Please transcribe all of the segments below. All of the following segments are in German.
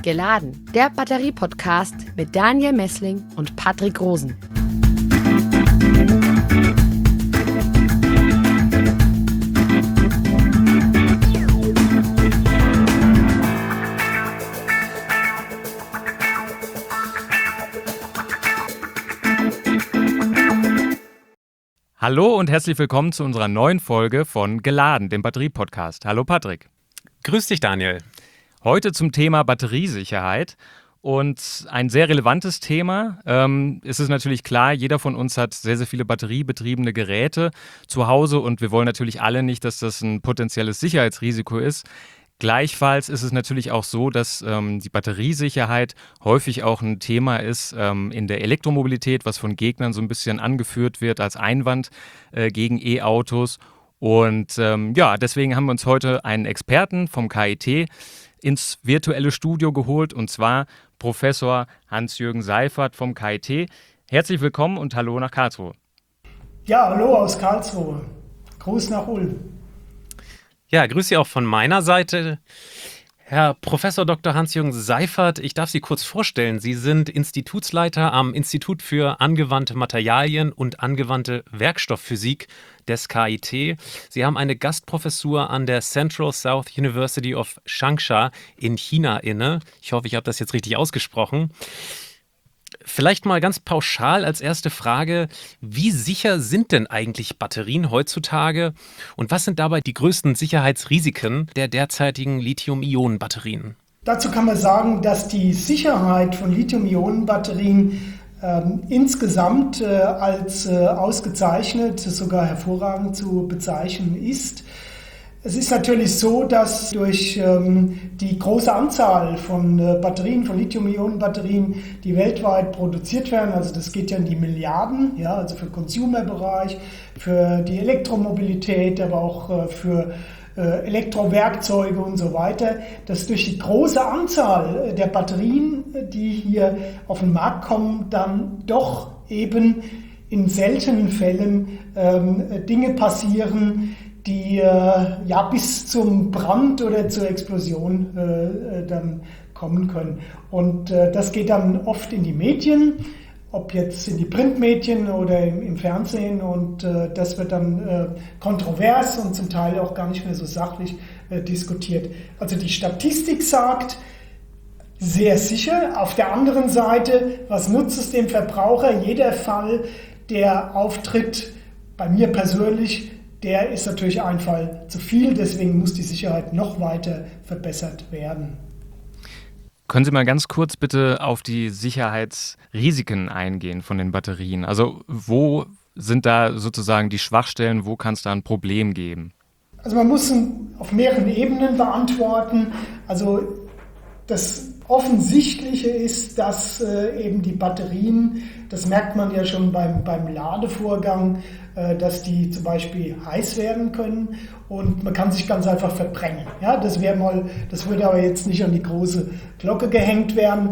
Geladen, der Batterie-Podcast mit Daniel Messling und Patrick Rosen. Hallo und herzlich willkommen zu unserer neuen Folge von Geladen, dem Batterie-Podcast. Hallo Patrick. Grüß dich, Daniel. Heute zum Thema Batteriesicherheit und ein sehr relevantes Thema. Es ist natürlich klar, jeder von uns hat sehr, sehr viele batteriebetriebene Geräte zu Hause und wir wollen natürlich alle nicht, dass das ein potenzielles Sicherheitsrisiko ist. Gleichfalls ist es natürlich auch so, dass die Batteriesicherheit häufig auch ein Thema ist in der Elektromobilität, was von Gegnern so ein bisschen angeführt wird als Einwand gegen E-Autos. Und deswegen haben wir uns heute einen Experten vom KIT ins virtuelle Studio geholt, und zwar Professor Hans-Jürgen Seifert vom KIT. Herzlich willkommen und hallo nach Karlsruhe. Ja, hallo aus Karlsruhe. Gruß nach Ulm. Ja, grüß Sie auch von meiner Seite. Herr Professor Dr. Hans-Jürgen Seifert, ich darf Sie kurz vorstellen. Sie sind Institutsleiter am Institut für angewandte Materialien und angewandte Werkstoffphysik des KIT. Sie haben eine Gastprofessur an der Central South University of Changsha in China inne. Ich hoffe, ich habe das jetzt richtig ausgesprochen. Vielleicht mal ganz pauschal als erste Frage, wie sicher sind denn eigentlich Batterien heutzutage und was sind dabei die größten Sicherheitsrisiken der derzeitigen Lithium-Ionen-Batterien? Dazu kann man sagen, dass die Sicherheit von Lithium-Ionen-Batterien insgesamt als ausgezeichnet, sogar hervorragend zu bezeichnen ist. Es ist natürlich so, dass durch die große Anzahl von Batterien, von Lithium-Ionen-Batterien, die weltweit produziert werden, also das geht ja in die Milliarden, ja, also für den Consumer-Bereich, für die Elektromobilität, aber auch für Elektrowerkzeuge und so weiter, dass durch die große Anzahl der Batterien, die hier auf den Markt kommen, dann doch eben in seltenen Fällen Dinge passieren, die bis zum Brand oder zur Explosion dann kommen können. Und das geht dann oft in die Medien, ob jetzt in die Printmedien oder im Fernsehen, und das wird dann kontrovers und zum Teil auch gar nicht mehr so sachlich diskutiert. Also die Statistik sagt, sehr sicher. Auf der anderen Seite, was nutzt es dem Verbraucher? Jeder Fall, der auftritt, bei mir persönlich, der ist natürlich ein Fall zu viel, deswegen muss die Sicherheit noch weiter verbessert werden. Können Sie mal ganz kurz bitte auf die Sicherheitsrisiken eingehen von den Batterien? Also wo sind da sozusagen die Schwachstellen, wo kann es da ein Problem geben? Also man muss auf mehreren Ebenen beantworten. Also das Offensichtliche ist, dass eben die Batterien, das merkt man ja schon beim Ladevorgang, dass die zum Beispiel heiß werden können und man kann sich ganz einfach verbrennen. Ja, das würde aber jetzt nicht an die große Glocke gehängt werden.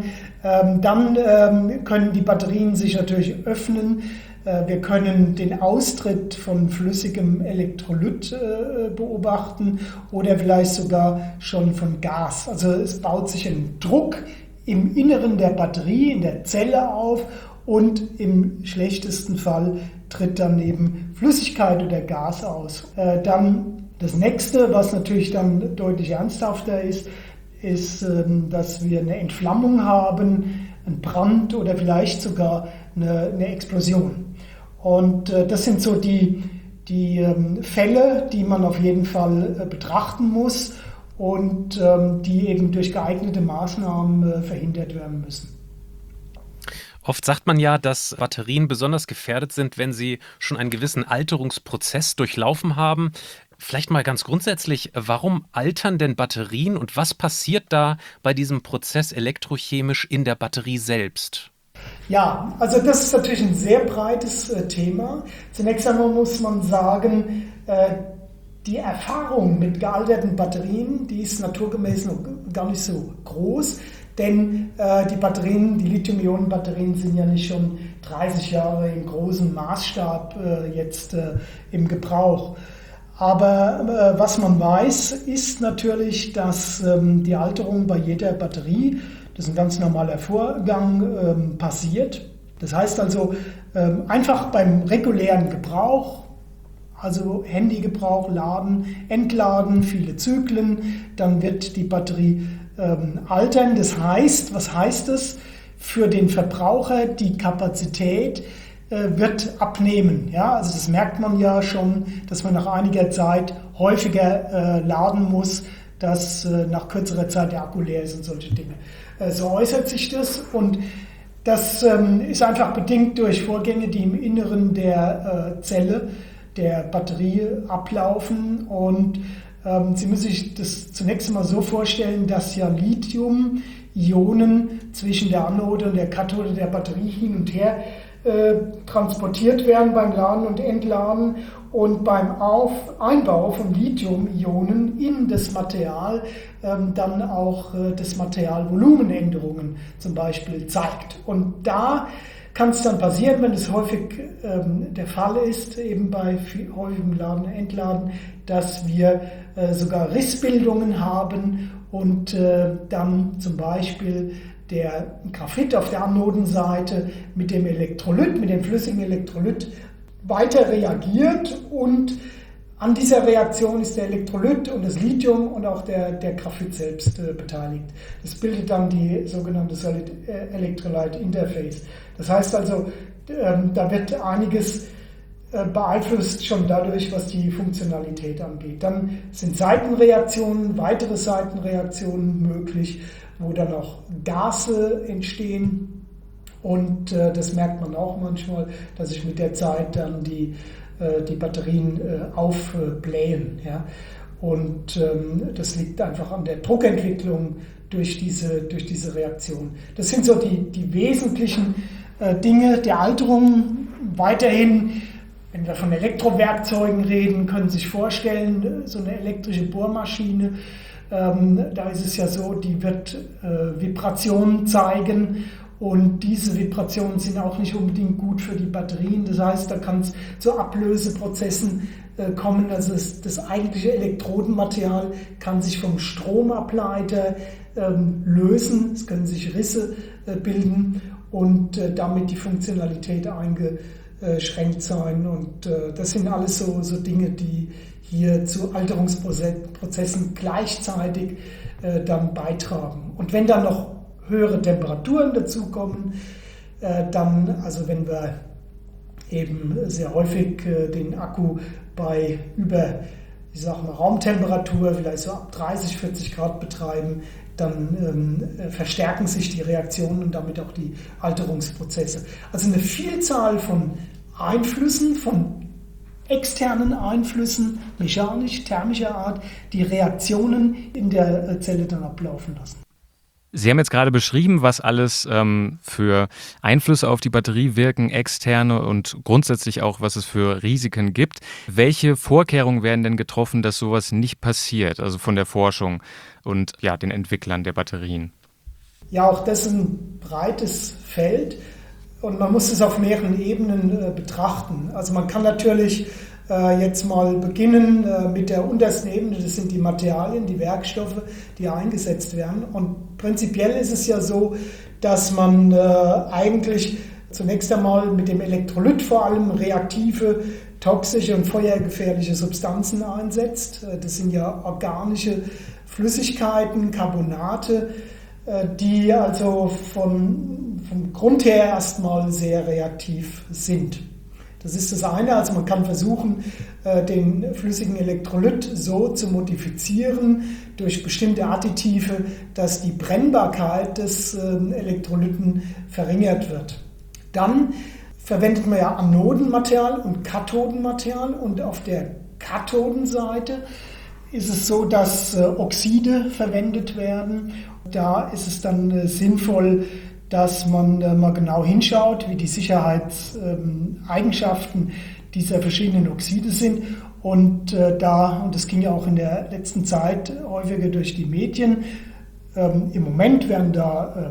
Dann können die Batterien sich natürlich öffnen. Wir können den Austritt von flüssigem Elektrolyt beobachten oder vielleicht sogar schon von Gas. Also es baut sich ein Druck im Inneren der Batterie, in der Zelle auf, und im schlechtesten Fall tritt dann eben Flüssigkeit oder Gas aus. Dann das nächste, was natürlich dann deutlich ernsthafter ist, dass wir eine Entflammung haben, einen Brand oder vielleicht sogar eine Explosion. Und das sind so die Fälle, die man auf jeden Fall betrachten muss und die eben durch geeignete Maßnahmen verhindert werden müssen. Oft sagt man ja, dass Batterien besonders gefährdet sind, wenn sie schon einen gewissen Alterungsprozess durchlaufen haben. Vielleicht mal ganz grundsätzlich, warum altern denn Batterien und was passiert da bei diesem Prozess elektrochemisch in der Batterie selbst? Ja, also das ist natürlich ein sehr breites Thema. Zunächst einmal muss man sagen, die Erfahrung mit gealterten Batterien, die ist naturgemäß noch gar nicht so groß. Denn die Lithium-Ionen-Batterien sind ja nicht schon 30 Jahre im großen Maßstab jetzt im Gebrauch. Aber was man weiß, ist natürlich, dass die Alterung bei jeder Batterie Das ist ein ganz normaler Vorgang, passiert. Das heißt also, einfach beim regulären Gebrauch, also Handygebrauch, Laden, Entladen, viele Zyklen, dann wird die Batterie altern. Das heißt, was heißt das? Für den Verbraucher die Kapazität wird abnehmen. Ja? Also das merkt man ja schon, dass man nach einiger Zeit häufiger laden muss, dass nach kürzerer Zeit der Akku leer ist und solche Dinge. So äußert sich das und das ist einfach bedingt durch Vorgänge, die im Inneren der Zelle, der Batterie ablaufen und Sie müssen sich das zunächst einmal so vorstellen, dass ja Lithium-Ionen zwischen der Anode und der Kathode der Batterie hin und her transportiert werden beim Laden und Entladen und beim Einbau von Lithium-Ionen in das Material dann auch das Materialvolumenänderungen zum Beispiel zeigt. Und da kann es dann passieren, wenn es häufig der Fall ist, eben bei häufigem Laden und Entladen, dass wir sogar Rissbildungen haben und dann zum Beispiel der Graphit auf der Anodenseite mit dem Elektrolyt, mit dem flüssigen Elektrolyt weiter reagiert und an dieser Reaktion ist der Elektrolyt und das Lithium und auch der Graphit selbst beteiligt. Das bildet dann die sogenannte Solid Electrolyte Interface. Das heißt also, da wird einiges beeinflusst schon dadurch, was die Funktionalität angeht. Dann sind Seitenreaktionen, weitere Seitenreaktionen möglich, wo dann auch Gase entstehen und das merkt man auch manchmal, dass sich mit der Zeit dann die Batterien aufblähen. Ja? Und das liegt einfach an der Druckentwicklung durch diese Reaktion. Das sind so die wesentlichen Dinge der Alterung. Weiterhin, wenn wir von Elektrowerkzeugen reden, können Sie sich vorstellen, so eine elektrische Bohrmaschine, da ist es ja so, die wird Vibrationen zeigen und diese Vibrationen sind auch nicht unbedingt gut für die Batterien. Das heißt, da kann es zu Ablöseprozessen kommen. Also das eigentliche Elektrodenmaterial kann sich vom Stromableiter lösen. Es können sich Risse bilden und damit die Funktionalität eingeschränkt sein. Und das sind alles so Dinge, die hier zu Alterungsprozessen gleichzeitig dann beitragen. Und wenn dann noch höhere Temperaturen dazukommen, dann, also wenn wir eben sehr häufig den Akku bei über, ich sag mal, Raumtemperatur, vielleicht so ab 30, 40 Grad betreiben, dann verstärken sich die Reaktionen und damit auch die Alterungsprozesse. Also eine Vielzahl von Einflüssen, von externen Einflüssen, mechanisch, thermischer Art, die Reaktionen in der Zelle dann ablaufen lassen. Sie haben jetzt gerade beschrieben, was alles für Einflüsse auf die Batterie wirken, externe und grundsätzlich auch, was es für Risiken gibt. Welche Vorkehrungen werden denn getroffen, dass sowas nicht passiert, also von der Forschung und ja, den Entwicklern der Batterien? Ja, auch das ist ein breites Feld und man muss es auf mehreren Ebenen betrachten. Also man kann natürlich jetzt mal beginnen mit der untersten Ebene, das sind die Materialien, die Werkstoffe, die eingesetzt werden. Und prinzipiell ist es ja so, dass man eigentlich zunächst einmal mit dem Elektrolyt vor allem reaktive, toxische und feuergefährliche Substanzen einsetzt. Das sind ja organische Flüssigkeiten, Carbonate, die also vom Grund her erstmal sehr reaktiv sind. Das ist das eine, also man kann versuchen, den flüssigen Elektrolyt so zu modifizieren durch bestimmte Additive, dass die Brennbarkeit des Elektrolyten verringert wird. Dann verwendet man ja Anodenmaterial und Kathodenmaterial und auf der Kathodenseite ist es so, dass Oxide verwendet werden. Da ist es dann sinnvoll, dass man mal genau hinschaut, wie die Sicherheitseigenschaften dieser verschiedenen Oxide sind. Und das ging ja auch in der letzten Zeit häufiger durch die Medien, im Moment werden da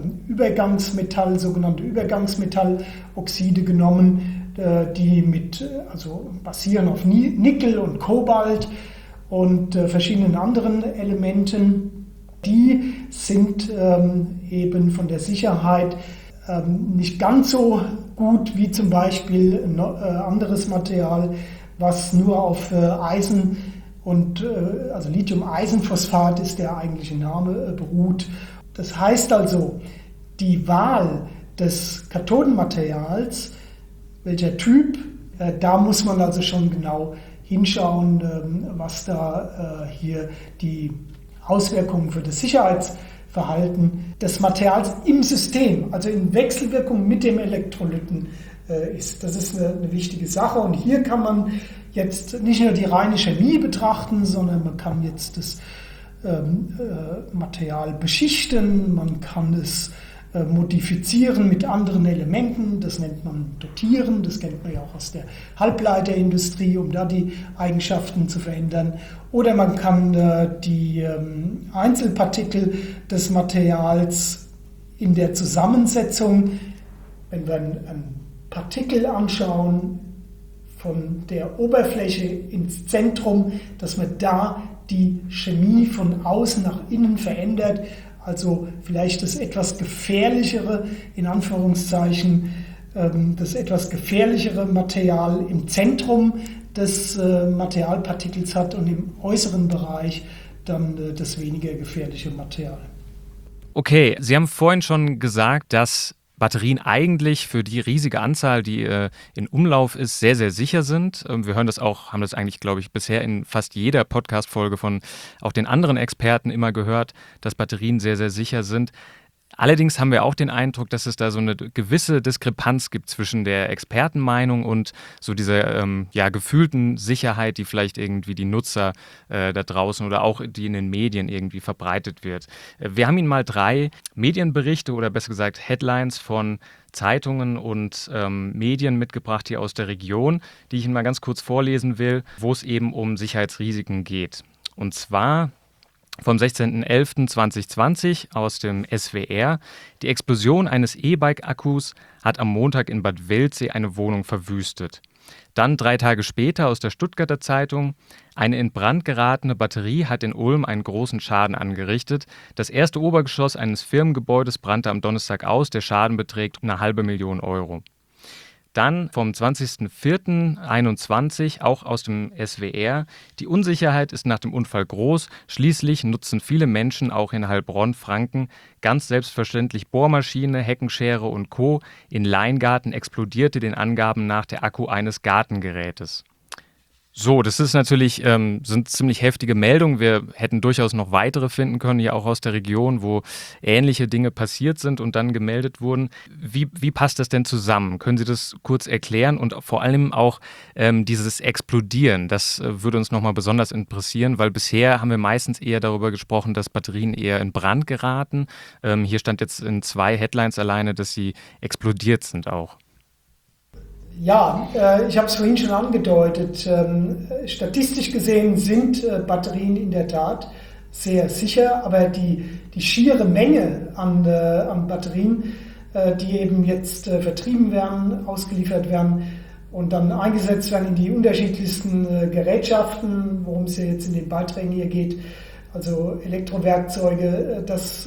sogenannte Übergangsmetalloxide genommen, die basieren auf Nickel und Kobalt und verschiedenen anderen Elementen. Die sind eben von der Sicherheit nicht ganz so gut wie zum Beispiel ein anderes Material, was nur auf Eisen und also Lithium-Eisenphosphat ist der eigentliche Name, beruht. Das heißt also, die Wahl des Kathodenmaterials, welcher Typ, da muss man also schon genau hinschauen, was da hier die Auswirkungen für das Sicherheitsverhalten des Materials im System, also in Wechselwirkung mit dem Elektrolyten ist. Das ist eine wichtige Sache und hier kann man jetzt nicht nur die reine Chemie betrachten, sondern man kann jetzt das Material beschichten, man kann es modifizieren mit anderen Elementen, das nennt man Dotieren, das kennt man ja auch aus der Halbleiterindustrie, um da die Eigenschaften zu verändern. Oder man kann die Einzelpartikel des Materials in der Zusammensetzung, wenn wir ein Partikel anschauen, von der Oberfläche ins Zentrum, dass man da die Chemie von außen nach innen verändert, also vielleicht das etwas gefährlichere, in Anführungszeichen, das etwas gefährlichere Material im Zentrum des Materialpartikels hat und im äußeren Bereich dann das weniger gefährliche Material. Okay, Sie haben vorhin schon gesagt, dass Batterien eigentlich für die riesige Anzahl, die in Umlauf ist, sehr, sehr sicher sind. Wir hören das auch, haben das eigentlich, glaube ich, bisher in fast jeder Podcast-Folge von auch den anderen Experten immer gehört, dass Batterien sehr, sehr sicher sind. Allerdings haben wir auch den Eindruck, dass es da so eine gewisse Diskrepanz gibt zwischen der Expertenmeinung und so dieser gefühlten Sicherheit, die vielleicht irgendwie die Nutzer da draußen oder auch die in den Medien irgendwie verbreitet wird. Wir haben Ihnen mal 3 Medienberichte oder besser gesagt Headlines von Zeitungen und Medien mitgebracht hier aus der Region, die ich Ihnen mal ganz kurz vorlesen will, wo es eben um Sicherheitsrisiken geht. Und zwar vom 16.11.2020 aus dem SWR. Die Explosion eines E-Bike-Akkus hat am Montag in Bad Wildsee eine Wohnung verwüstet. Dann 3 Tage später aus der Stuttgarter Zeitung. Eine in Brand geratene Batterie hat in Ulm einen großen Schaden angerichtet. Das erste Obergeschoss eines Firmengebäudes brannte am Donnerstag aus. Der Schaden beträgt 500.000 Euro. Dann vom 20.04.21, auch aus dem SWR. Die Unsicherheit ist nach dem Unfall groß. Schließlich nutzen viele Menschen auch in Heilbronn, Franken, ganz selbstverständlich Bohrmaschine, Heckenschere und Co. In Leingarten explodierte den Angaben nach der Akku eines Gartengerätes. So, das ist natürlich, sind ziemlich heftige Meldungen. Wir hätten durchaus noch weitere finden können, ja auch aus der Region, wo ähnliche Dinge passiert sind und dann gemeldet wurden. Wie passt das denn zusammen? Können Sie das kurz erklären? Und vor allem auch dieses Explodieren, das würde uns nochmal besonders interessieren, weil bisher haben wir meistens eher darüber gesprochen, dass Batterien eher in Brand geraten. Hier stand jetzt in 2 Headlines alleine, dass sie explodiert sind auch. Ja, ich habe es vorhin schon angedeutet. Statistisch gesehen sind Batterien in der Tat sehr sicher, aber die schiere Menge an Batterien, die eben jetzt vertrieben werden, ausgeliefert werden und dann eingesetzt werden in die unterschiedlichsten Gerätschaften, worum es ja jetzt in den Beiträgen hier geht, also Elektrowerkzeuge, das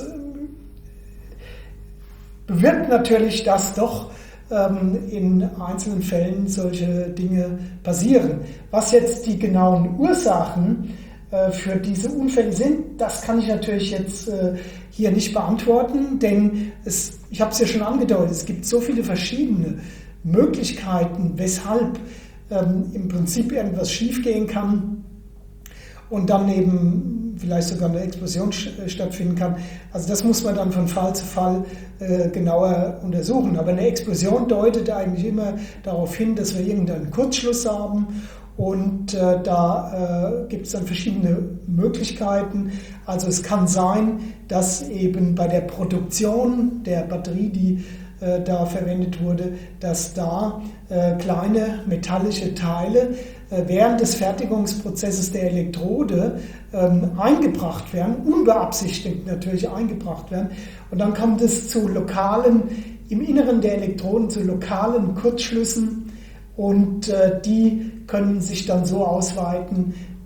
bewirkt natürlich, dass doch in einzelnen Fällen solche Dinge passieren. Was jetzt die genauen Ursachen für diese Unfälle sind, das kann ich natürlich jetzt hier nicht beantworten, denn ich habe es ja schon angedeutet, es gibt so viele verschiedene Möglichkeiten, weshalb im Prinzip irgendwas schiefgehen kann und dann eben vielleicht sogar eine Explosion stattfinden kann. Also das muss man dann von Fall zu Fall genauer untersuchen. Aber eine Explosion deutet eigentlich immer darauf hin, dass wir irgendeinen Kurzschluss haben. Und da gibt es dann verschiedene Möglichkeiten. Also es kann sein, dass eben bei der Produktion der Batterie, die da verwendet wurde, dass da kleine metallische Teile während des Fertigungsprozesses der Elektrode eingebracht werden, unbeabsichtigt natürlich eingebracht werden. Und dann kommt es zu im Inneren der Elektroden zu lokalen Kurzschlüssen und die können sich dann so ausweiten,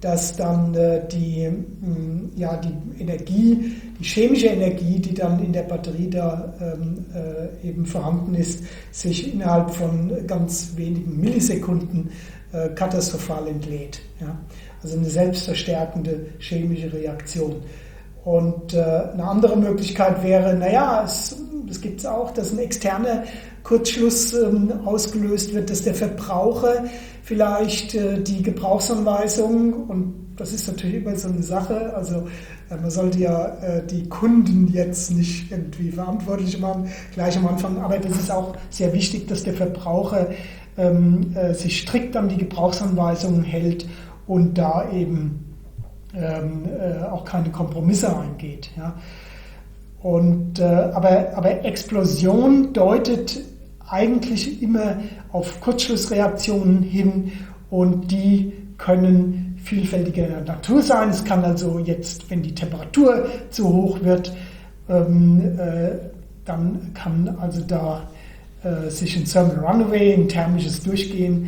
dass dann die Energie, die chemische Energie, die dann in der Batterie da eben vorhanden ist, sich innerhalb von ganz wenigen Millisekunden katastrophal entlädt. Ja? Also eine selbstverstärkende chemische Reaktion. Und eine andere Möglichkeit wäre, das gibt es auch, dass ein externer Kurzschluss ausgelöst wird, dass der Verbraucher vielleicht die Gebrauchsanweisung, und das ist natürlich immer so eine Sache, also man sollte ja die Kunden jetzt nicht irgendwie verantwortlich machen, gleich am Anfang, aber das ist auch sehr wichtig, dass der Verbraucher sich strikt an die Gebrauchsanweisungen hält und da eben auch keine Kompromisse eingeht. Ja. Und, aber Explosion deutet eigentlich immer auf Kurzschlussreaktionen hin und die können vielfältiger Natur sein. Es kann also jetzt, wenn die Temperatur zu hoch wird, dann kann also da sich ein Thermal Runaway, ein thermisches Durchgehen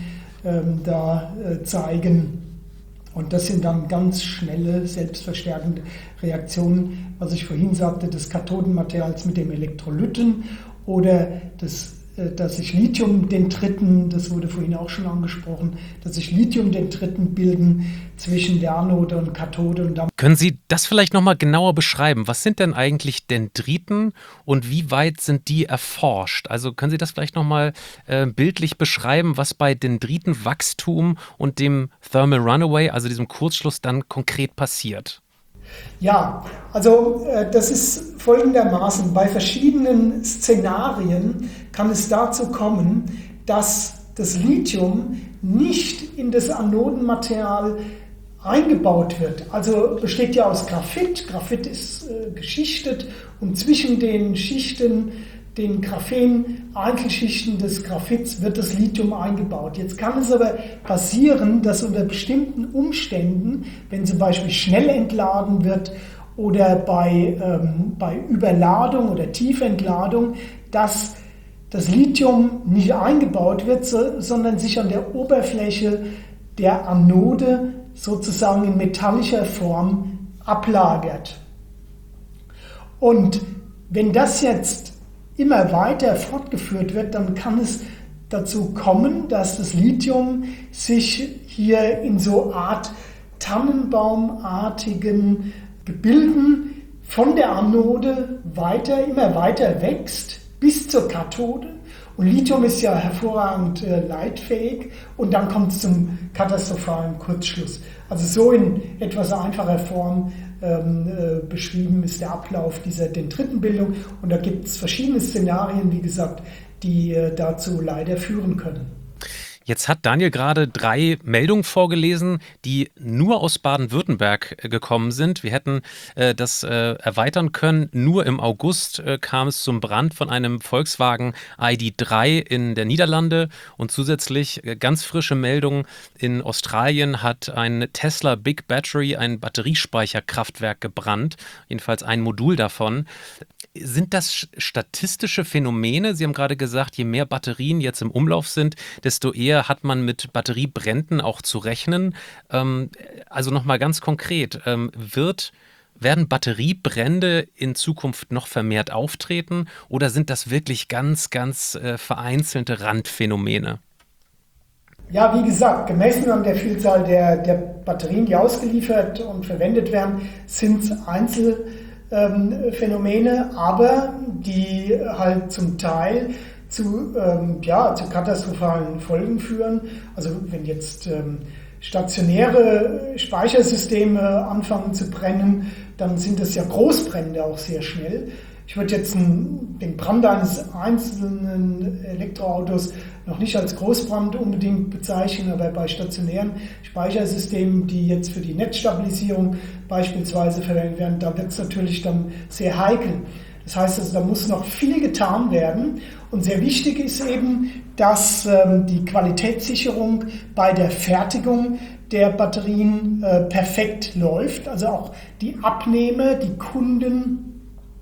zeigen. Und das sind dann ganz schnelle, selbstverstärkende Reaktionen, was ich vorhin sagte, des Kathodenmaterials mit dem Elektrolyten oder dass sich Lithiumdendriten, das wurde vorhin auch schon angesprochen, dass sich Lithiumdendriten bilden zwischen der Anode und Kathode. Und können Sie das vielleicht nochmal genauer beschreiben? Was sind denn eigentlich Dendriten und wie weit sind die erforscht? Also können Sie das vielleicht nochmal bildlich beschreiben, was bei Dendritenwachstum und dem Thermal Runaway, also diesem Kurzschluss, dann konkret passiert? Ja, also das ist folgendermaßen. Bei verschiedenen Szenarien kann es dazu kommen, dass das Lithium nicht in das Anodenmaterial eingebaut wird. Also besteht ja aus Graphit. Graphit ist geschichtet und zwischen den Schichten, den Graphen-Einzelschichten des Graphits wird das Lithium eingebaut. Jetzt kann es aber passieren, dass unter bestimmten Umständen, wenn zum Beispiel schnell entladen wird oder bei Überladung oder Tiefentladung, dass das Lithium nicht eingebaut wird, sondern sich an der Oberfläche der Anode sozusagen in metallischer Form ablagert. Und wenn das jetzt immer weiter fortgeführt wird, dann kann es dazu kommen, dass das Lithium sich hier in so Art Tannenbaumartigen Gebilden von der Anode immer weiter wächst bis zur Kathode. Und Lithium ist ja hervorragend leitfähig und dann kommt es zum katastrophalen Kurzschluss. Also so in etwas einfacher Form beschrieben ist der Ablauf dieser Dendritenbildung. Und da gibt es verschiedene Szenarien, wie gesagt, die dazu leider führen können. Jetzt hat Daniel gerade 3 Meldungen vorgelesen, die nur aus Baden-Württemberg gekommen sind. Wir hätten das erweitern können. Nur im August kam es zum Brand von einem Volkswagen ID.3 in der Niederlande. Und zusätzlich ganz frische Meldung: in Australien hat ein Tesla Big Battery, ein Batteriespeicherkraftwerk, gebrannt. Jedenfalls ein Modul davon. Sind das statistische Phänomene? Sie haben gerade gesagt, je mehr Batterien jetzt im Umlauf sind, desto eher hat man mit Batteriebränden auch zu rechnen. Also nochmal ganz konkret, werden Batteriebrände in Zukunft noch vermehrt auftreten oder sind das wirklich ganz, ganz vereinzelte Randphänomene? Ja, wie gesagt, gemessen an der Vielzahl der Batterien, die ausgeliefert und verwendet werden, sind es Einzelphänomene, aber die halt zum Teil zu katastrophalen Folgen führen. Also wenn jetzt stationäre Speichersysteme anfangen zu brennen, dann sind das ja Großbrände auch sehr schnell. Ich würde jetzt den Brand eines einzelnen Elektroautos noch nicht als Großbrand unbedingt bezeichnen, aber bei stationären Speichersystemen, die jetzt für die Netzstabilisierung beispielsweise verwendet werden, da wird es natürlich dann sehr heikel. Das heißt also, da muss noch viel getan werden. Und sehr wichtig ist eben, dass die Qualitätssicherung bei der Fertigung der Batterien perfekt läuft. Also auch die Abnehmer, die Kunden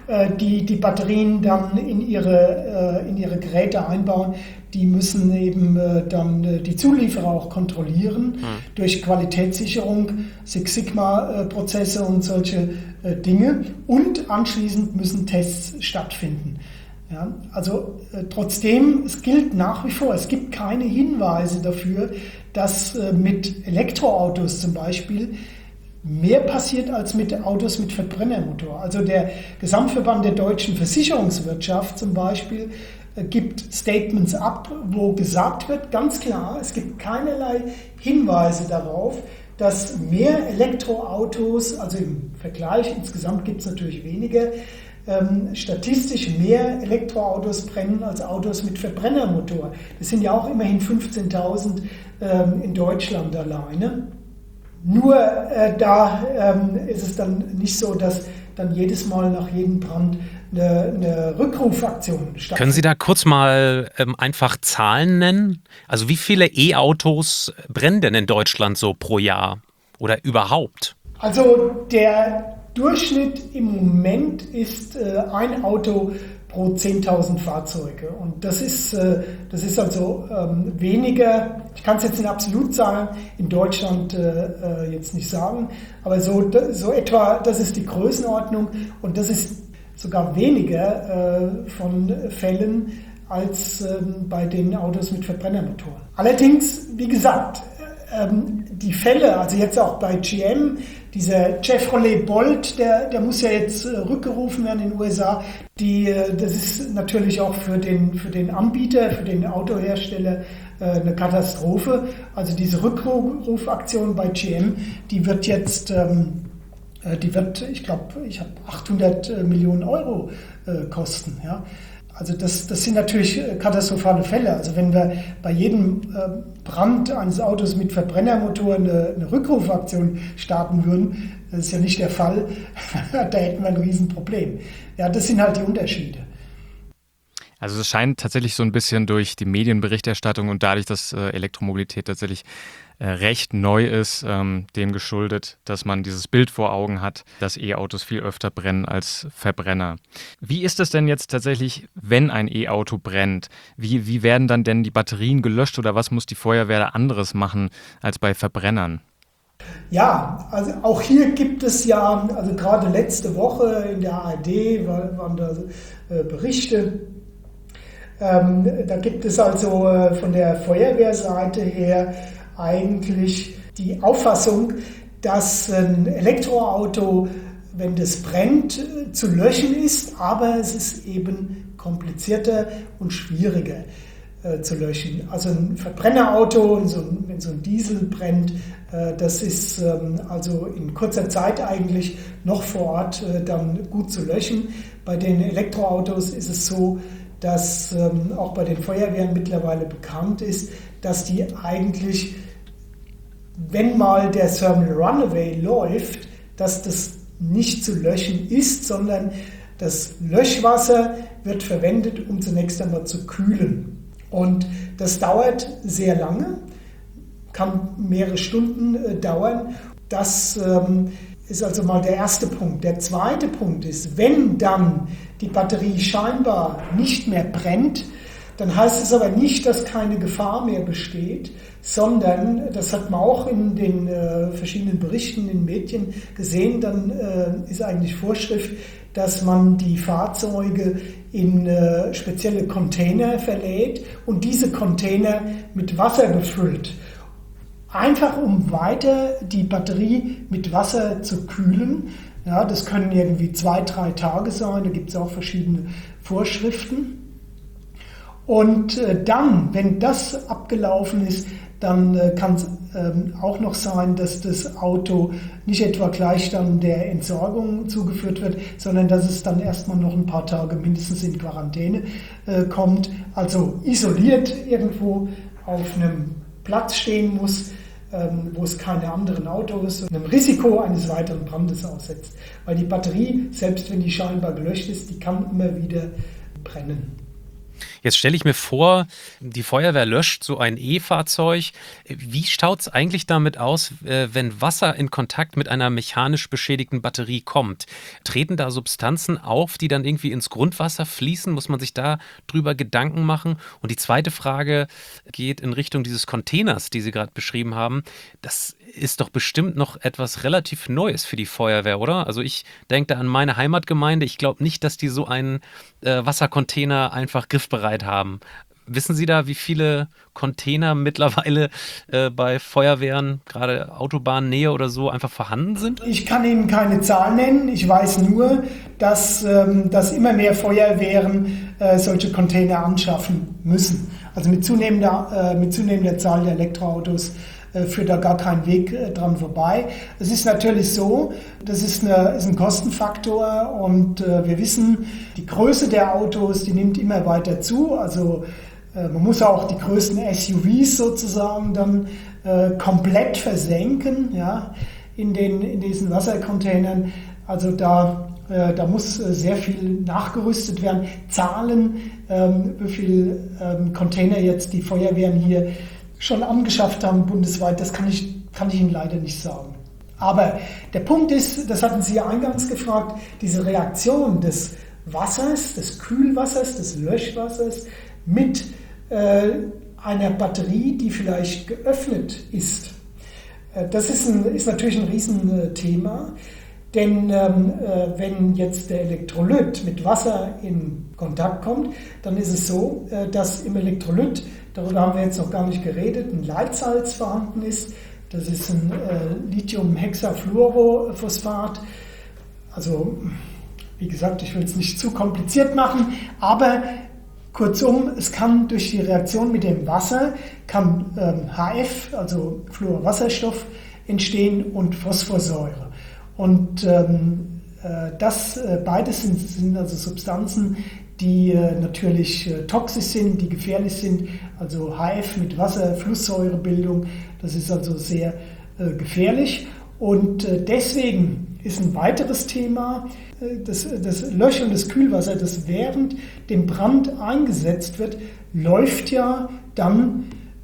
die Batterien dann in ihre Geräte einbauen, die müssen eben dann die Zulieferer auch kontrollieren durch Qualitätssicherung, Six Sigma-Prozesse und solche Dinge. Und anschließend müssen Tests stattfinden. Ja, also trotzdem, es gilt nach wie vor, es gibt keine Hinweise dafür, dass mit Elektroautos zum Beispiel mehr passiert als mit Autos mit Verbrennermotor. Also der Gesamtverband der deutschen Versicherungswirtschaft zum Beispiel gibt Statements ab, wo gesagt wird, ganz klar, es gibt keinerlei Hinweise darauf, dass mehr Elektroautos, also im Vergleich, insgesamt gibt es natürlich weniger, statistisch mehr Elektroautos brennen als Autos mit Verbrennermotor. Das sind ja auch immerhin 15.000 in Deutschland alleine. Nur da ist es dann nicht so, dass dann jedes Mal nach jedem Brand eine Rückrufaktion stattfindet. Können Sie da kurz mal einfach Zahlen nennen? Also wie viele E-Autos brennen denn in Deutschland so pro Jahr oder überhaupt? Also der Durchschnitt im Moment ist ein Auto pro 10.000 Fahrzeuge. Und das ist also weniger, ich kann es jetzt in Absolutzahlen in Deutschland jetzt nicht sagen, aber so etwa, das ist die Größenordnung und das ist sogar weniger von Fällen als bei den Autos mit Verbrennermotoren. Allerdings, wie gesagt, die Fälle, also jetzt auch bei GM, dieser Chevrolet Bolt, der muss ja jetzt rückgerufen werden in den USA. Das ist natürlich auch für den Anbieter, für den Autohersteller eine Katastrophe. Also diese Rückrufaktion bei GM, die wird, ich glaube, 800 Millionen Euro kosten. Ja. Also das sind natürlich katastrophale Fälle. Also wenn wir bei jedem Brand eines Autos mit Verbrennermotor eine Rückrufaktion starten würden, das ist ja nicht der Fall, da hätten wir ein Riesenproblem. Ja, das sind halt die Unterschiede. Also es scheint tatsächlich so ein bisschen durch die Medienberichterstattung und dadurch, dass Elektromobilität tatsächlich recht neu ist, dem geschuldet, dass man dieses Bild vor Augen hat, dass E-Autos viel öfter brennen als Verbrenner. Wie ist es denn jetzt tatsächlich, wenn ein E-Auto brennt? Wie werden dann denn die Batterien gelöscht oder was muss die Feuerwehr da anderes machen als bei Verbrennern? Ja, also auch hier gibt es ja, also gerade letzte Woche in der ARD waren da Berichte. Da gibt es also von der Feuerwehrseite her eigentlich die Auffassung, dass ein Elektroauto, wenn das brennt, zu löschen ist, aber es ist eben komplizierter und schwieriger zu löschen. Also ein Verbrennerauto, wenn so ein Diesel brennt, das ist also in kurzer Zeit eigentlich noch vor Ort dann gut zu löschen. Bei den Elektroautos ist es so, dass auch bei den Feuerwehren mittlerweile bekannt ist, dass die eigentlich, wenn mal der Thermal Runaway läuft, dass das nicht zu löschen ist, sondern das Löschwasser wird verwendet, um zunächst einmal zu kühlen. Und das dauert sehr lange, kann mehrere Stunden dauern. Das ist also mal der erste Punkt. Der zweite Punkt ist, wenn dann die Batterie scheinbar nicht mehr brennt, dann heißt es aber nicht, dass keine Gefahr mehr besteht, sondern, das hat man auch in den verschiedenen Berichten in den Medien gesehen, dann ist eigentlich Vorschrift, dass man die Fahrzeuge in spezielle Container verlädt und diese Container mit Wasser befüllt. Einfach um weiter die Batterie mit Wasser zu kühlen. Ja, das können irgendwie 2-3 Tage sein, da gibt es auch verschiedene Vorschriften. Und dann, wenn das abgelaufen ist, dann kann es auch noch sein, dass das Auto nicht etwa gleich dann der Entsorgung zugeführt wird, sondern dass es dann erstmal noch ein paar Tage mindestens in Quarantäne kommt, also isoliert irgendwo auf einem Platz stehen muss, wo es keine anderen Autos und einem Risiko eines weiteren Brandes aussetzt. Weil die Batterie, selbst wenn die scheinbar gelöscht ist, die kann immer wieder brennen. Jetzt stelle ich mir vor, die Feuerwehr löscht so ein E-Fahrzeug. Wie schaut es eigentlich damit aus, wenn Wasser in Kontakt mit einer mechanisch beschädigten Batterie kommt? Treten da Substanzen auf, die dann irgendwie ins Grundwasser fließen? Muss man sich da drüber Gedanken machen? Und die zweite Frage geht in Richtung dieses Containers, die Sie gerade beschrieben haben. Das ist doch bestimmt noch etwas relativ Neues für die Feuerwehr, oder? Also ich denke da an meine Heimatgemeinde. Ich glaube nicht, dass die so einen Wassercontainer einfach griffbereit haben. Wissen Sie da, wie viele Container mittlerweile bei Feuerwehren, gerade Autobahnnähe oder so, einfach vorhanden sind? Ich kann Ihnen keine Zahl nennen. Ich weiß nur, dass immer mehr Feuerwehren solche Container anschaffen müssen. Also mit zunehmender Zahl der Elektroautos führt da gar kein Weg dran vorbei. Es ist natürlich so, das ist ein Kostenfaktor und wir wissen, die Größe der Autos, die nimmt immer weiter zu. Also man muss auch die größten SUVs sozusagen dann komplett versenken, ja, in diesen Wassercontainern. Also da muss sehr viel nachgerüstet werden. Zahlen, wie viele Container jetzt die Feuerwehren hier schon angeschafft haben bundesweit, das kann ich Ihnen leider nicht sagen. Aber der Punkt ist, das hatten Sie ja eingangs gefragt, diese Reaktion des Wassers, des Kühlwassers, des Löschwassers mit einer Batterie, die vielleicht geöffnet ist. Das ist natürlich ein Riesenthema, denn wenn jetzt der Elektrolyt mit Wasser in Kontakt kommt, dann ist es so, dass im Elektrolyt, darüber haben wir jetzt noch gar nicht geredet, ein Leitsalz vorhanden ist. Das ist ein Lithium-Hexafluorophosphat. Also, wie gesagt, ich will es nicht zu kompliziert machen, aber kurzum, es kann durch die Reaktion mit dem Wasser HF, also Fluorwasserstoff, entstehen und Phosphorsäure. Und beides sind also Substanzen, die natürlich toxisch sind, die gefährlich sind. Also HF mit Wasser, Flusssäurebildung, das ist also sehr gefährlich. Und deswegen ist ein weiteres Thema das Löschen des Kühlwasser, das während dem Brand eingesetzt wird, läuft ja dann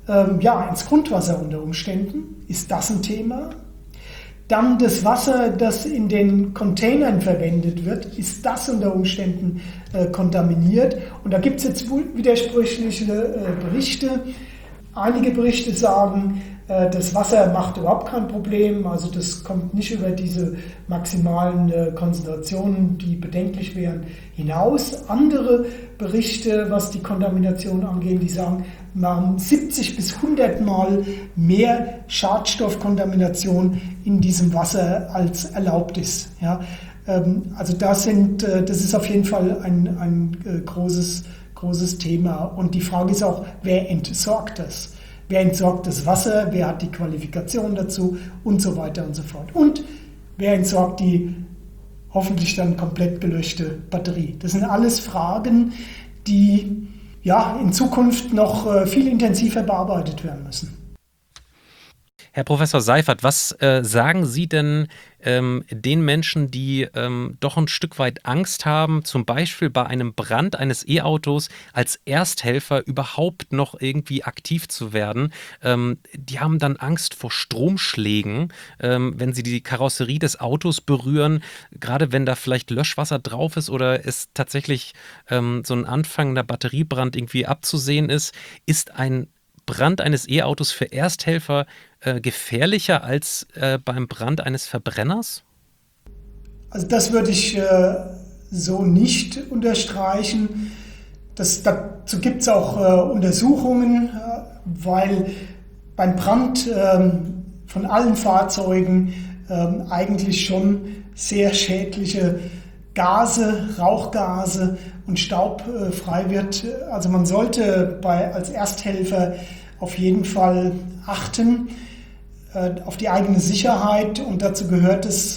ins Grundwasser unter Umständen. Ist das ein Thema? Dann das Wasser, das in den Containern verwendet wird, ist das unter Umständen kontaminiert. Und da gibt es jetzt widersprüchliche Berichte. Einige Berichte sagen, das Wasser macht überhaupt kein Problem, also das kommt nicht über diese maximalen Konzentrationen, die bedenklich wären, hinaus. Andere Berichte, was die Kontamination angeht, die sagen, wir haben 70 bis 100 Mal mehr Schadstoffkontamination in diesem Wasser als erlaubt ist. Ja? Also das ist auf jeden Fall ein großes Thema. Und die Frage ist auch, wer entsorgt das? Wer entsorgt das Wasser? Wer hat die Qualifikation dazu? Und so weiter und so fort. Und wer entsorgt die hoffentlich dann komplett gelöschte Batterie? Das sind alles Fragen, die in Zukunft noch viel intensiver bearbeitet werden müssen. Herr Professor Seifert, was sagen Sie denn den Menschen, die doch ein Stück weit Angst haben, zum Beispiel bei einem Brand eines E-Autos als Ersthelfer überhaupt noch irgendwie aktiv zu werden? Die haben dann Angst vor Stromschlägen, wenn sie die Karosserie des Autos berühren, gerade wenn da vielleicht Löschwasser drauf ist oder es tatsächlich so ein anfangender Batteriebrand irgendwie abzusehen ist. Ist ein Brand eines E-Autos für Ersthelfer gefährlicher als beim Brand eines Verbrenners? Also das würde ich so nicht unterstreichen. Dazu gibt es auch Untersuchungen, weil beim Brand von allen Fahrzeugen eigentlich schon sehr schädliche Gase, Rauchgase und Staub frei wird. Also man sollte als Ersthelfer auf jeden Fall achten auf die eigene Sicherheit, und dazu gehört es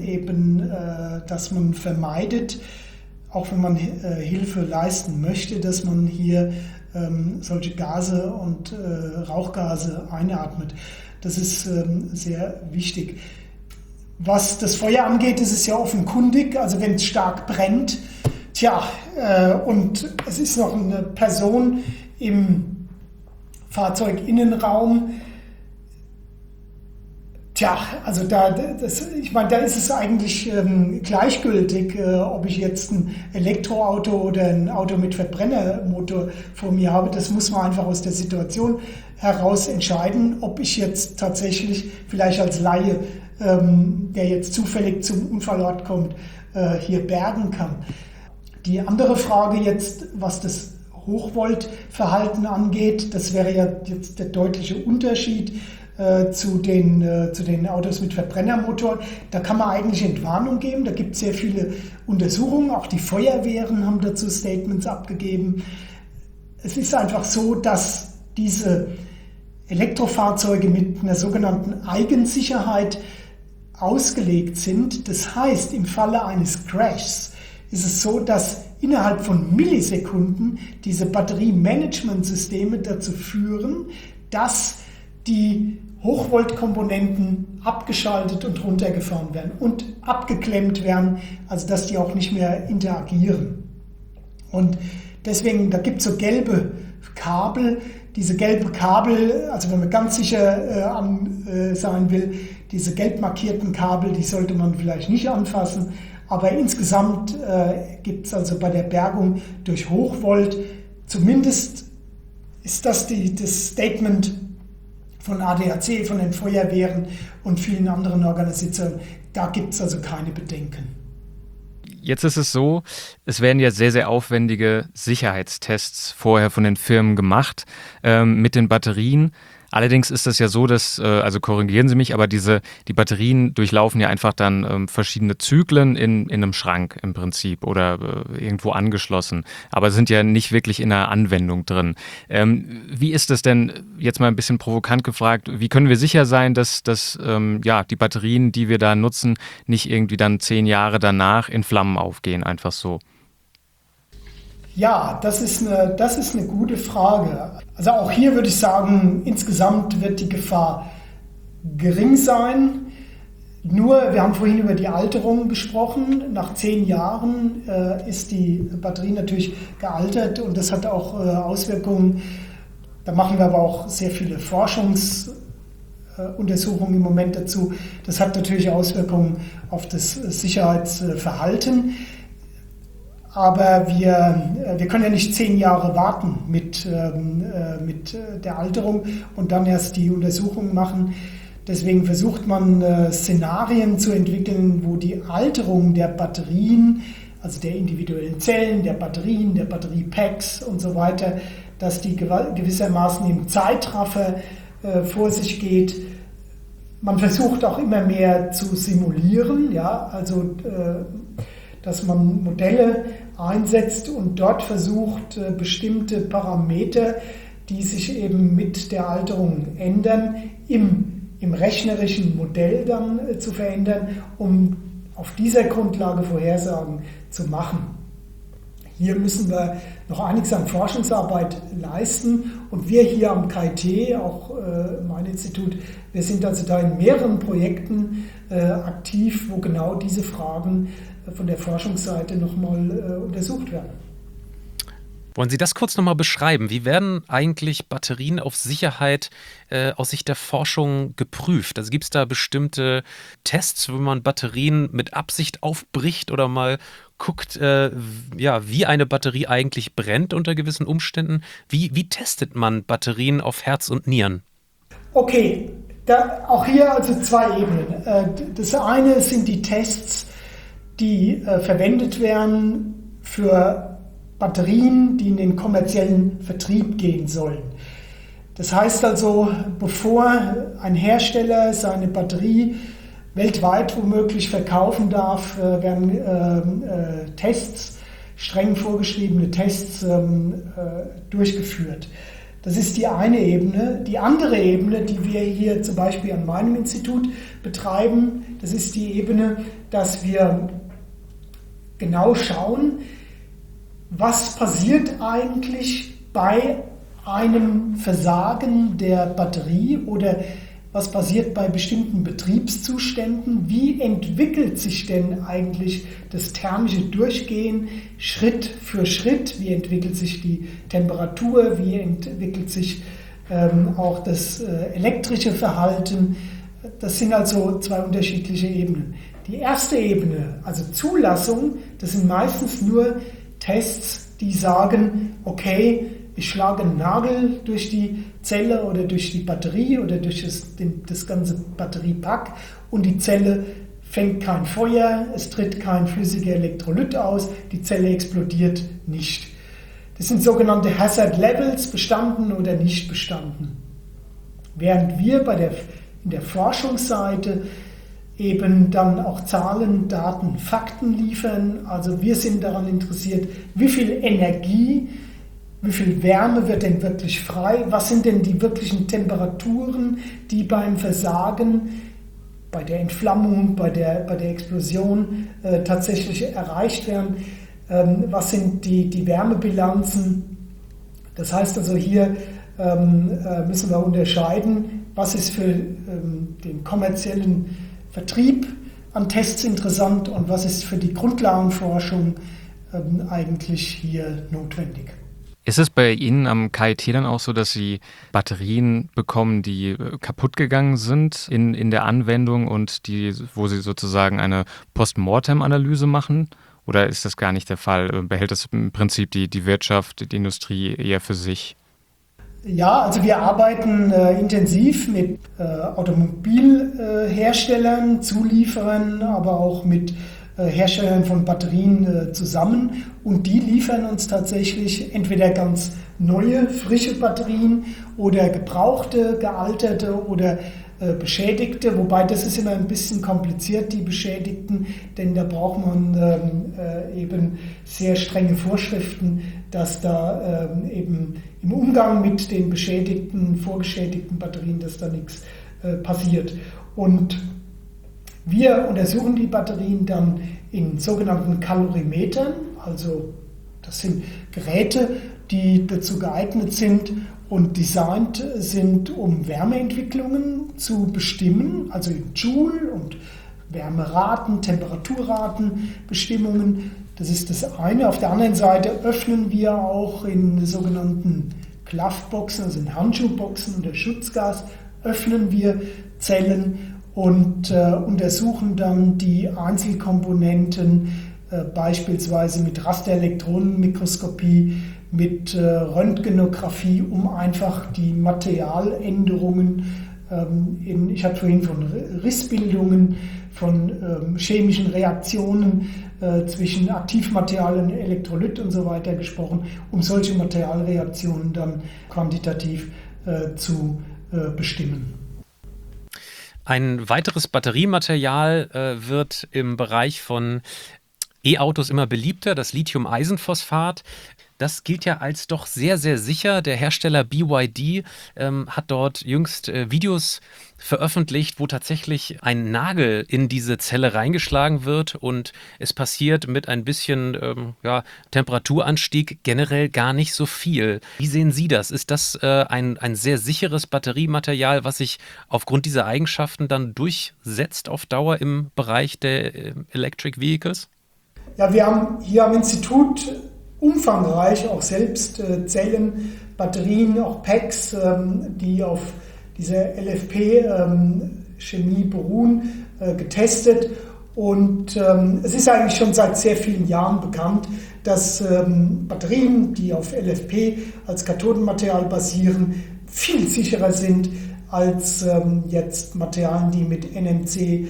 dass man vermeidet, auch wenn man Hilfe leisten möchte, dass man hier solche Gase und Rauchgase einatmet. Das ist sehr wichtig. Was das Feuer angeht, ist es ja offenkundig. Also wenn es stark brennt, Und es ist noch eine Person im Fahrzeuginnenraum. Also da ist es eigentlich gleichgültig, ob ich jetzt ein Elektroauto oder ein Auto mit Verbrennermotor vor mir habe. Das muss man einfach aus der Situation heraus entscheiden, ob ich jetzt tatsächlich vielleicht als Laie, der jetzt zufällig zum Unfallort kommt, hier bergen kann. Die andere Frage jetzt, was das Hochvoltverhalten angeht, das wäre ja jetzt der deutliche Unterschied zu den Autos mit Verbrennermotoren. Da kann man eigentlich Entwarnung geben. Da gibt es sehr viele Untersuchungen. Auch die Feuerwehren haben dazu Statements abgegeben. Es ist einfach so, dass diese Elektrofahrzeuge mit einer sogenannten Eigensicherheit ausgelegt sind. Das heißt, im Falle eines Crashs ist es so, dass innerhalb von Millisekunden diese Batteriemanagementsysteme dazu führen, dass die Hochvoltkomponenten abgeschaltet und runtergefahren werden und abgeklemmt werden, also dass die auch nicht mehr interagieren. Und deswegen, da gibt es so gelbe Kabel. Diese gelben Kabel, also wenn man ganz sicher sein will, diese gelb markierten Kabel, die sollte man vielleicht nicht anfassen. Aber insgesamt gibt es also bei der Bergung durch Hochvolt, zumindest ist das das Statement von ADAC, von den Feuerwehren und vielen anderen Organisationen. Da gibt es also keine Bedenken. Jetzt ist es so, es werden ja sehr, sehr aufwendige Sicherheitstests vorher von den Firmen gemacht mit den Batterien. Allerdings ist es ja so, dass, also korrigieren Sie mich, aber die Batterien durchlaufen ja einfach dann verschiedene Zyklen in einem Schrank im Prinzip oder irgendwo angeschlossen, aber sind ja nicht wirklich in einer Anwendung drin. Wie ist das denn, jetzt mal ein bisschen provokant gefragt, wie können wir sicher sein, dass die Batterien, die wir da nutzen, nicht irgendwie dann 10 Jahre danach in Flammen aufgehen, einfach so? Ja, das ist eine gute Frage. Also auch hier würde ich sagen, insgesamt wird die Gefahr gering sein. Nur, wir haben vorhin über die Alterung gesprochen. Nach 10 Jahren ist die Batterie natürlich gealtert und das hat auch Auswirkungen. Da machen wir aber auch sehr viele Forschungsuntersuchungen im Moment dazu. Das hat natürlich Auswirkungen auf das Sicherheitsverhalten. Aber wir können ja nicht 10 Jahre warten mit der Alterung und dann erst die Untersuchung machen. Deswegen versucht man Szenarien zu entwickeln, wo die Alterung der Batterien, also der individuellen Zellen, der Batterien, der Batteriepacks und so weiter, dass die gewissermaßen im Zeitraffer vor sich geht. Man versucht auch immer mehr zu simulieren, ja, also dass man Modelle einsetzt und dort versucht, bestimmte Parameter, die sich eben mit der Alterung ändern, im rechnerischen Modell dann zu verändern, um auf dieser Grundlage Vorhersagen zu machen. Hier müssen wir noch einiges an Forschungsarbeit leisten und wir hier am KIT, auch mein Institut, wir sind also da in mehreren Projekten aktiv, wo genau diese Fragen von der Forschungsseite nochmal untersucht werden. Wollen Sie das kurz nochmal beschreiben? Wie werden eigentlich Batterien auf Sicherheit aus Sicht der Forschung geprüft? Also gibt es da bestimmte Tests, wo man Batterien mit Absicht aufbricht oder mal guckt, wie eine Batterie eigentlich brennt unter gewissen Umständen? Wie testet man Batterien auf Herz und Nieren? Okay, auch hier also 2 Ebenen. Das eine sind die Tests, die verwendet werden für Batterien, die in den kommerziellen Vertrieb gehen sollen. Das heißt also, bevor ein Hersteller seine Batterie weltweit womöglich verkaufen darf, werden Tests, streng vorgeschriebene Tests durchgeführt. Das ist die eine Ebene. Die andere Ebene, die wir hier zum Beispiel an meinem Institut betreiben, das ist die Ebene, dass wir genau schauen, was passiert eigentlich bei einem Versagen der Batterie oder Was passiert bei bestimmten Betriebszuständen? Wie entwickelt sich denn eigentlich das thermische Durchgehen Schritt für Schritt? Wie entwickelt sich die Temperatur? Wie entwickelt sich auch das elektrische Verhalten? Das sind also zwei unterschiedliche Ebenen. Die erste Ebene, also Zulassung, das sind meistens nur Tests, die sagen, okay, ich schlage einen Nagel durch die Zelle oder durch die Batterie oder durch das ganze Batteriepack und die Zelle fängt kein Feuer, es tritt kein flüssiger Elektrolyt aus, die Zelle explodiert nicht. Das sind sogenannte Hazard Levels, bestanden oder nicht bestanden. Während wir in der Forschungsseite eben dann auch Zahlen, Daten, Fakten liefern. Also wir sind daran interessiert, wie viel Energie, wie viel Wärme wird denn wirklich frei? Was sind denn die wirklichen Temperaturen, die beim Versagen, bei der Entflammung, bei der Explosion tatsächlich erreicht werden? Was sind die Wärmebilanzen? Das heißt also, hier müssen wir unterscheiden, was ist für den kommerziellen Vertrieb an Tests interessant und was ist für die Grundlagenforschung eigentlich hier notwendig. Ist es bei Ihnen am KIT dann auch so, dass Sie Batterien bekommen, die kaputt gegangen sind in der Anwendung und wo Sie sozusagen eine Postmortem-Analyse machen? Oder ist das gar nicht der Fall? Behält das im Prinzip die Wirtschaft, die Industrie eher für sich? Ja, also wir arbeiten intensiv mit Automobilherstellern, Zulieferern, aber auch mit Herstellern von Batterien zusammen und die liefern uns tatsächlich entweder ganz neue, frische Batterien oder gebrauchte, gealterte oder beschädigte, wobei das ist immer ein bisschen kompliziert, die beschädigten, denn da braucht man eben sehr strenge Vorschriften, dass da eben im Umgang mit den beschädigten, vorgeschädigten Batterien, dass da nichts passiert. Und wir untersuchen die Batterien dann in sogenannten Kalorimetern, also das sind Geräte, die dazu geeignet sind und designt sind, um Wärmeentwicklungen zu bestimmen, also in Joule und Wärmeraten, Temperaturratenbestimmungen. Das ist das eine. Auf der anderen Seite öffnen wir auch in sogenannten Gloveboxen, also in Handschuhboxen unter Schutzgas, öffnen wir Zellen und untersuchen dann die Einzelkomponenten, beispielsweise mit Rasterelektronenmikroskopie, mit Röntgenographie, um einfach die Materialänderungen ich habe vorhin von Rissbildungen, von chemischen Reaktionen zwischen Aktivmaterial und Elektrolyt und so weiter gesprochen, um solche Materialreaktionen dann quantitativ zu bestimmen. Ein weiteres Batteriematerial wird im Bereich von E-Autos immer beliebter, das Lithium-Eisenphosphat. Das gilt ja als doch sehr, sehr sicher. Der Hersteller BYD hat dort jüngst Videos veröffentlicht, wo tatsächlich ein Nagel in diese Zelle reingeschlagen wird und es passiert mit ein bisschen Temperaturanstieg generell gar nicht so viel. Wie sehen Sie das? Ist das ein sehr sicheres Batteriematerial, was sich aufgrund dieser Eigenschaften dann durchsetzt auf Dauer im Bereich der Electric Vehicles? Ja, wir haben hier am Institut umfangreich auch selbst Zellen, Batterien, auch Packs, die auf dieser LFP-Chemie beruhen, getestet. Und es ist eigentlich schon seit sehr vielen Jahren bekannt, dass Batterien, die auf LFP als Kathodenmaterial basieren, viel sicherer sind als jetzt Materialien, die mit NMC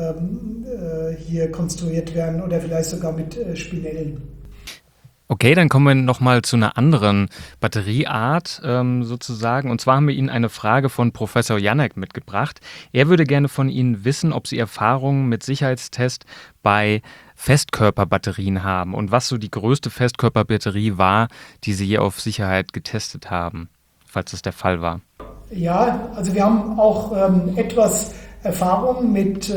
hier konstruiert werden oder vielleicht sogar mit Spinellen. Okay, dann kommen wir nochmal zu einer anderen Batterieart sozusagen. Und zwar haben wir Ihnen eine Frage von Professor Janek mitgebracht. Er würde gerne von Ihnen wissen, ob Sie Erfahrungen mit Sicherheitstests bei Festkörperbatterien haben und was so die größte Festkörperbatterie war, die Sie hier auf Sicherheit getestet haben, falls das der Fall war. Ja, also wir haben auch etwas Erfahrung mit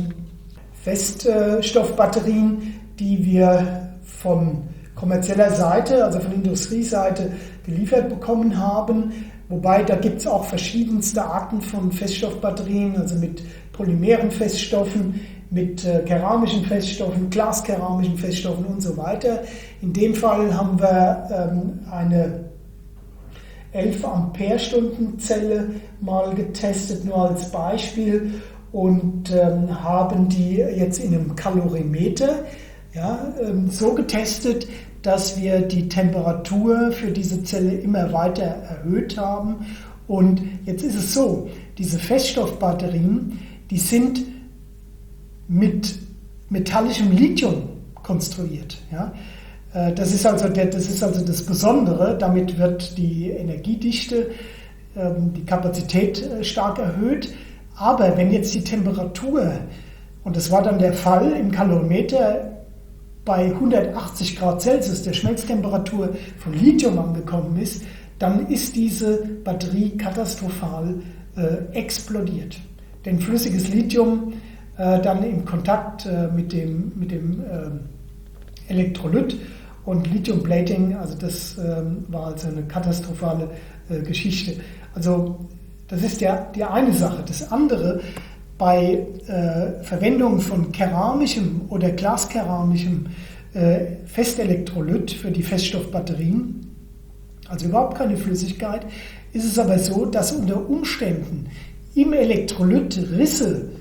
Feststoffbatterien, die wir von kommerzieller Seite, also von Industrieseite geliefert bekommen haben. Wobei, da gibt es auch verschiedenste Arten von Feststoffbatterien, also mit polymeren Feststoffen, mit keramischen Feststoffen, glaskeramischen Feststoffen und so weiter. In dem Fall haben wir eine 11 Ampere-Stunden Zelle mal getestet, nur als Beispiel, und haben die jetzt in einem Kalorimeter so getestet, dass wir die Temperatur für diese Zelle immer weiter erhöht haben. Und jetzt ist es so, diese Feststoffbatterien, die sind mit metallischem Lithium konstruiert. Ja? Das ist also das Besondere. Damit wird die Energiedichte, die Kapazität stark erhöht. Aber wenn jetzt die Temperatur, und das war dann der Fall im Kalorimeter, bei 180 Grad Celsius der Schmelztemperatur von Lithium angekommen ist, dann ist diese Batterie katastrophal explodiert. Denn flüssiges Lithium dann im Kontakt mit dem Elektrolyt und Lithium-Plating, also das war also eine katastrophale Geschichte. Also das ist die eine Sache. Das andere, bei Verwendung von keramischem oder glaskeramischem Festelektrolyt für die Feststoffbatterien, also überhaupt keine Flüssigkeit, ist es aber so, dass unter Umständen im Elektrolyt Risse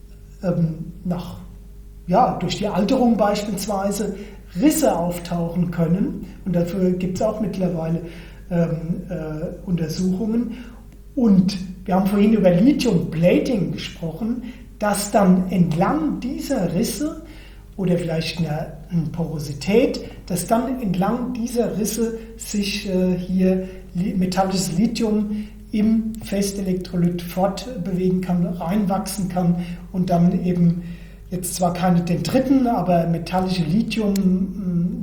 durch die Alterung beispielsweise Risse auftauchen können. Und dafür gibt es auch mittlerweile Untersuchungen. Und wir haben vorhin über Lithium-Plating gesprochen, dass dann entlang dieser Risse oder vielleicht eine Porosität, dass dann entlang dieser Risse sich hier metallisches Lithium im Festelektrolyt fortbewegen kann, reinwachsen kann und dann eben jetzt zwar keine Dendriten, aber metallische Lithium,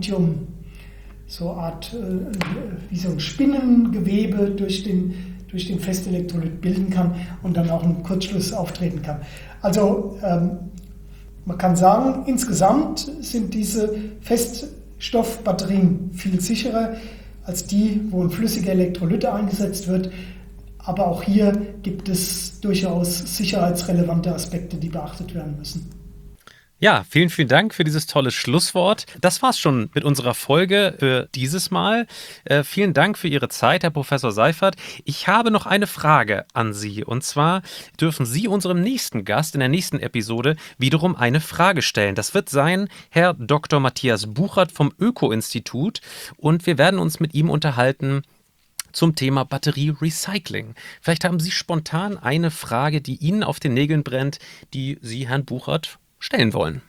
so eine Art wie so ein Spinnengewebe durch den Festelektrolyt bilden kann und dann auch ein Kurzschluss auftreten kann. Also man kann sagen, insgesamt sind diese Feststoffbatterien viel sicherer als die, wo ein flüssiger Elektrolyt eingesetzt wird. Aber auch hier gibt es durchaus sicherheitsrelevante Aspekte, die beachtet werden müssen. Ja, vielen, vielen Dank für dieses tolle Schlusswort. Das war's schon mit unserer Folge für dieses Mal. Vielen Dank für Ihre Zeit, Herr Professor Seifert. Ich habe noch eine Frage an Sie. Und zwar dürfen Sie unserem nächsten Gast in der nächsten Episode wiederum eine Frage stellen. Das wird sein Herr Dr. Matthias Buchert vom Öko-Institut. Und wir werden uns mit ihm unterhalten zum Thema Batterie-Recycling. Vielleicht haben Sie spontan eine Frage, die Ihnen auf den Nägeln brennt, die Sie, Herrn Buchert, stellen wollen.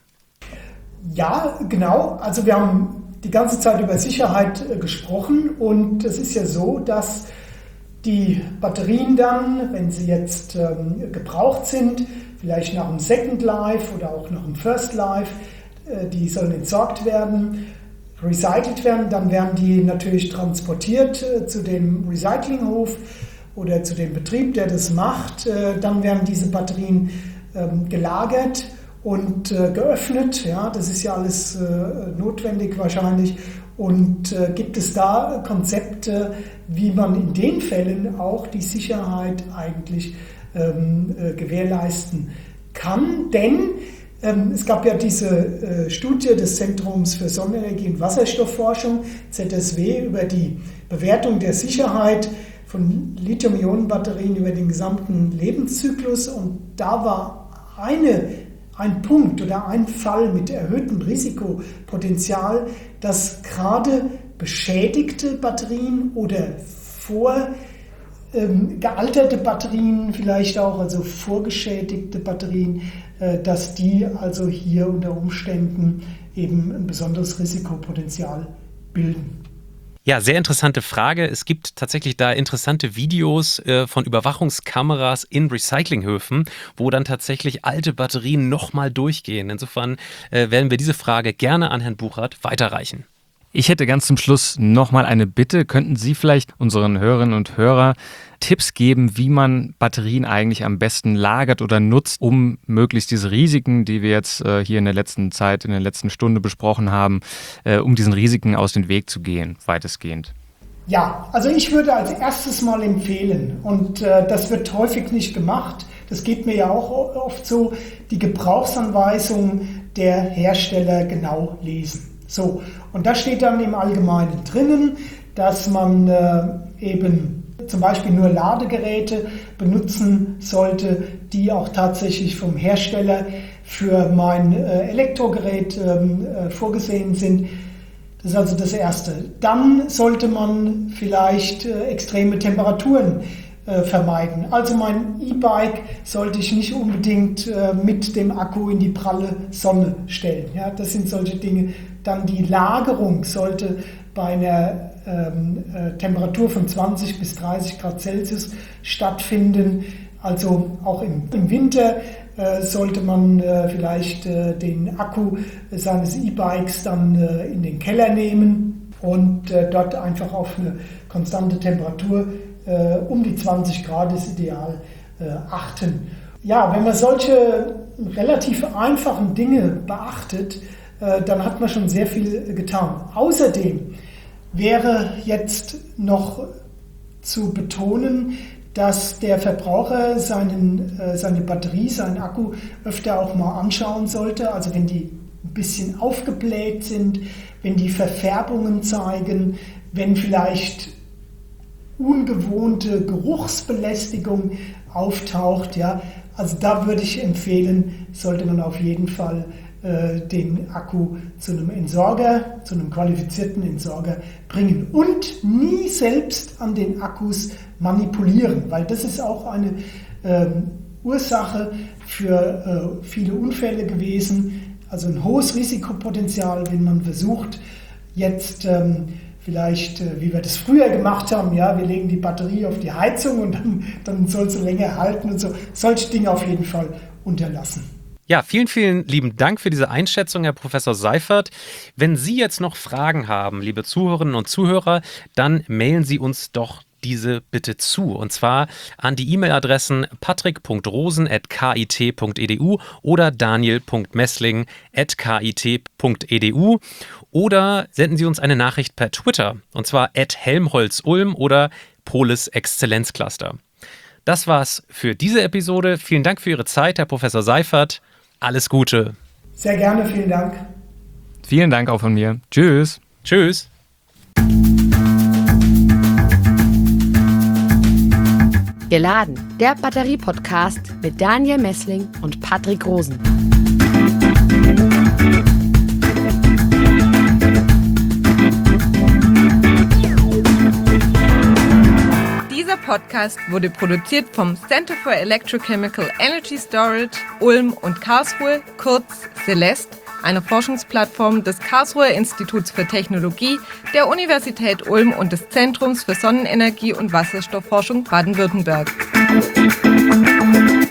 Ja, genau. Also wir haben die ganze Zeit über Sicherheit gesprochen und es ist ja so, dass die Batterien dann, wenn sie jetzt gebraucht sind, vielleicht nach dem Second Life oder auch nach dem First Life, die sollen entsorgt werden, recycelt werden, dann werden die natürlich transportiert zu dem Recyclinghof oder zu dem Betrieb, der das macht. Dann werden diese Batterien gelagert und geöffnet. Ja, das ist ja alles notwendig wahrscheinlich. Und gibt es da Konzepte, wie man in den Fällen auch die Sicherheit eigentlich gewährleisten kann? Denn es gab ja diese Studie des Zentrums für Sonnenenergie und Wasserstoffforschung, ZSW, über die Bewertung der Sicherheit von Lithium-Ionen-Batterien über den gesamten Lebenszyklus. Und da war ein Punkt oder ein Fall mit erhöhtem Risikopotenzial, dass gerade beschädigte Batterien oder gealterte Batterien vielleicht auch, also vorgeschädigte Batterien, dass die also hier unter Umständen eben ein besonderes Risikopotenzial bilden. Ja, sehr interessante Frage. Es gibt tatsächlich da interessante Videos von Überwachungskameras in Recyclinghöfen, wo dann tatsächlich alte Batterien nochmal durchgehen. Insofern werden wir diese Frage gerne an Herrn Buchert weiterreichen. Ich hätte ganz zum Schluss nochmal eine Bitte. Könnten Sie vielleicht unseren Hörerinnen und Hörern Tipps geben, wie man Batterien eigentlich am besten lagert oder nutzt, um möglichst diese Risiken, die wir jetzt hier in der letzten Zeit, in der letzten Stunde besprochen haben, um diesen Risiken aus dem Weg zu gehen, weitestgehend? Ja, also ich würde als erstes mal empfehlen, und das wird häufig nicht gemacht, das geht mir ja auch oft so, die Gebrauchsanweisung der Hersteller genau lesen. So, und da steht dann im Allgemeinen drinnen, dass man eben zum Beispiel nur Ladegeräte benutzen sollte, die auch tatsächlich vom Hersteller für mein Elektrogerät vorgesehen sind. Das ist also das Erste. Dann sollte man vielleicht extreme Temperaturen vermeiden. Also mein E-Bike sollte ich nicht unbedingt mit dem Akku in die pralle Sonne stellen. Ja, das sind solche Dinge. Dann die Lagerung sollte bei einer Temperatur von 20 bis 30 Grad Celsius stattfinden. Also auch im Winter sollte man vielleicht den Akku seines E-Bikes dann in den Keller nehmen und dort einfach auf eine konstante Temperatur um die 20 Grad ist ideal achten. Ja, wenn man solche relativ einfachen Dinge beachtet, dann hat man schon sehr viel getan. Außerdem wäre jetzt noch zu betonen, dass der Verbraucher seine Batterie, seinen Akku öfter auch mal anschauen sollte. Also wenn die ein bisschen aufgebläht sind, wenn die Verfärbungen zeigen, wenn vielleicht ungewohnte Geruchsbelästigung auftaucht. Ja. Also da würde ich empfehlen, sollte man auf jeden Fall den Akku zu einem Entsorger, zu einem qualifizierten Entsorger bringen und nie selbst an den Akkus manipulieren, weil das ist auch eine Ursache für viele Unfälle gewesen, also ein hohes Risikopotenzial, wenn man versucht, jetzt vielleicht, wie wir das früher gemacht haben, ja, wir legen die Batterie auf die Heizung und dann soll sie länger halten und so, solche Dinge auf jeden Fall unterlassen. Ja, vielen, vielen lieben Dank für diese Einschätzung, Herr Professor Seifert. Wenn Sie jetzt noch Fragen haben, liebe Zuhörerinnen und Zuhörer, dann mailen Sie uns doch diese bitte zu. Und zwar an die E-Mail-Adressen patrick.rosen@kit.edu oder daniel.messling@kit.edu oder senden Sie uns eine Nachricht per Twitter, und zwar @helmholtz-ulm oder Polis Exzellenzcluster. Das war's für diese Episode. Vielen Dank für Ihre Zeit, Herr Professor Seifert. Alles Gute. Sehr gerne, vielen Dank. Vielen Dank auch von mir. Tschüss. Tschüss. Geladen, der Batterie-Podcast mit Daniel Messling und Patrick Rosen. Dieser Podcast wurde produziert vom Center for Electrochemical Energy Storage Ulm und Karlsruhe, kurz CELEST, einer Forschungsplattform des Karlsruher Instituts für Technologie, der Universität Ulm und des Zentrums für Sonnenenergie und Wasserstoffforschung Baden-Württemberg.